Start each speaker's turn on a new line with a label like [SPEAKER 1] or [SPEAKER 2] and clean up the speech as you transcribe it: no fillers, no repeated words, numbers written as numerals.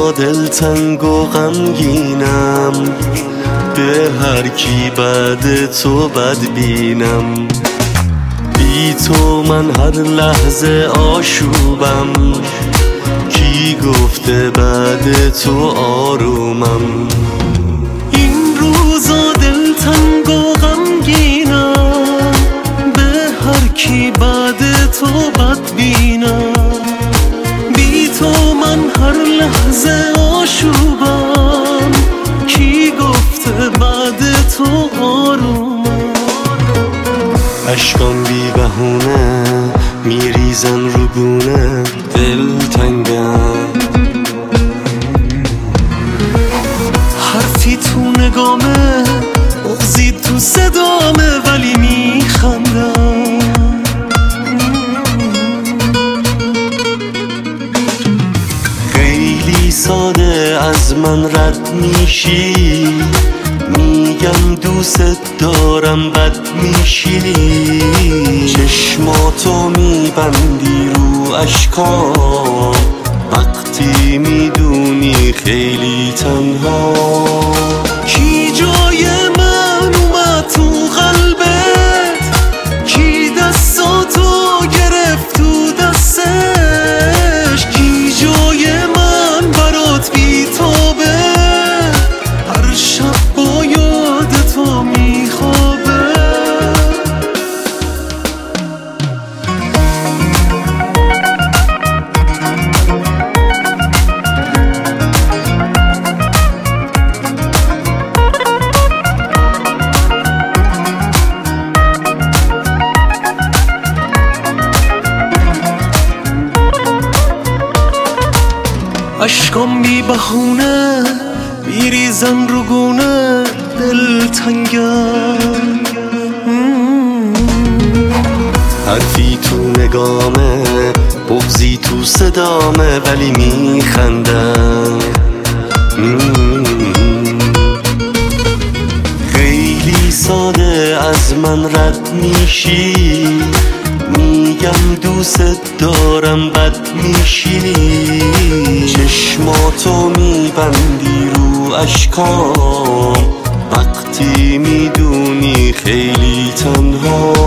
[SPEAKER 1] روزا دلتنگ و غمگینم، به هر کی بعد تو بد بینم. بی تو من هر لحظه آشوبم، کی گفته بعد تو آرومم. این روزا دلتنگ و غمگینم، به هر کی بعد تو بد بینم. بی تو من هر لحظه آشوبم، کی گفته بعد تو آرومم. اشکام بی بهونه میریزن رو گونه، دلتنگم. حرفی تو نگامه، بغضی تو صدامه، ولی میخندم. خیلی ساده از من رد میشی، میگم دوست دارم بد میشی. چشماتو میبندی رو اشکام، وقتی میدونی خیلی تنها. کی جای من اومد تو قلبت، کی دستاتو گرفت تو دستش. کی جای من برات بیتابه، هر شب با یاد تو میخوابه. اشکام بی بهونه میریزن رو گونه، دلتنگم. حرفی تو نگامه، بغضی تو صدامه، ولی میخندم. خیلی ساده از من رد میشی، میگم دوست دارم بد میشی. چشماتو میبندی رو اشکام، وقتی میدونی خیلی تنها.